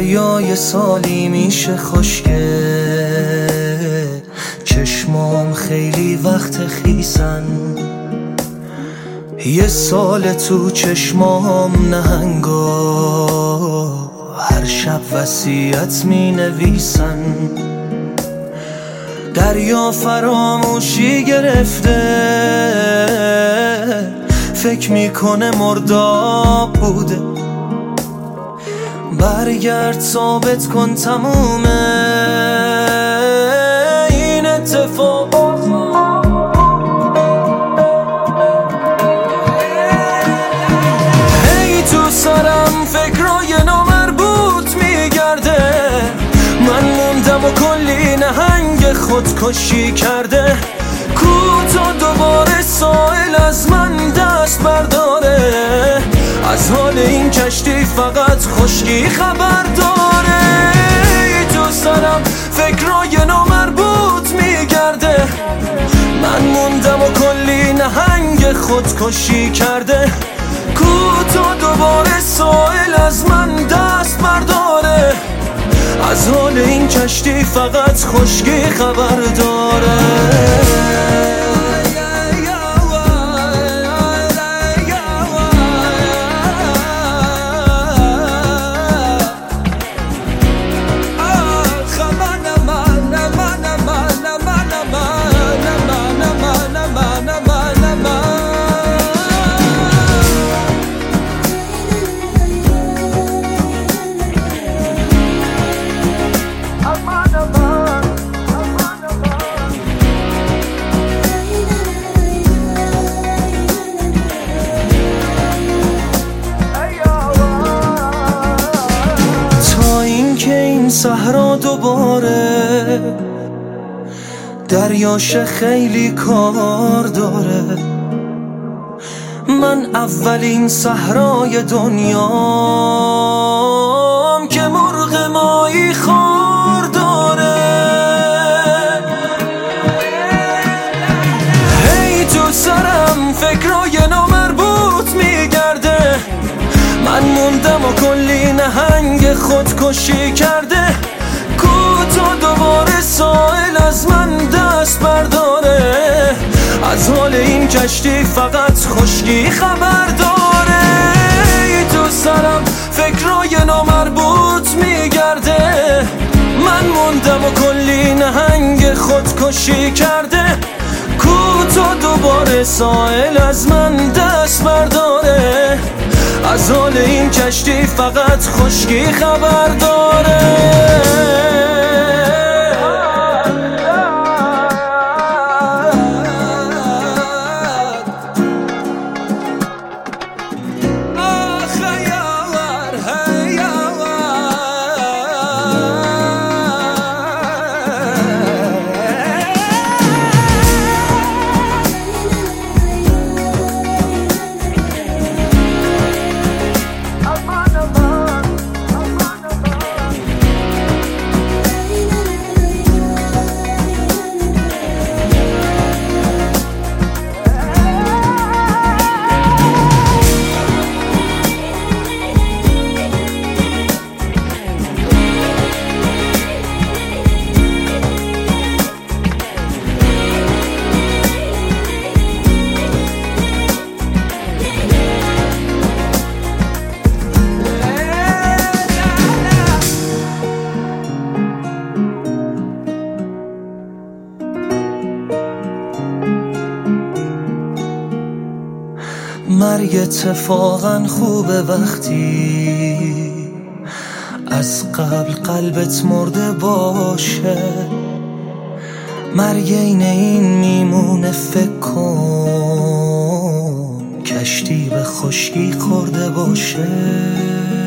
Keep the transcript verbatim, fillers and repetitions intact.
دریای سالی میشه خشکه، چشمام خیلی وقت خیسن، یه سال تو چشمام نهنگا هر شب وصیت می نویسن. دریا فراموشی گرفته، فکر میکنه مرداب بوده، برگرد ثابت کن تمومه این اتفاق. هی تو سرم فکرای نامربوط میگرده، من موندم و کلی نهنگ خودکشی کرده. کوتا دوباره سائل از من دست برداره، از حال این کشتی فقط خشکی خبر داره. تو سرم فکرای نامربوط میگرده، من موندم و کلی نهنگ خودکشی کرده. کوتا دوباره سائل از من دست برداره، از حال این کشتی فقط خشکی خبر داره. صحرا دوباره دریاش خیلی کار داره، من اولین صحرای دنیام که مرغ ماهی خوار داره. هی تو سرم فکرای نامربوط میگرده، من موندم و کلی نهنگ خودکشی کرده. کوتا دوباره سائل از من دست برداره، از حال این کشتی فقط خشکی خبر داره. تو سرم فکرای نامربوط میگرده، من موندم و کلی نهنگ خودکشی کرده. کوتا دوباره سائل از من دست برداره، از حال این کشتی فقط خشکی خبر داره. مرگ اتفاقا خوبه وقتی از قبل قلبت مرده باشه، مرگ این این میمونه فکر کن کشتی به خشکی خورده باشه.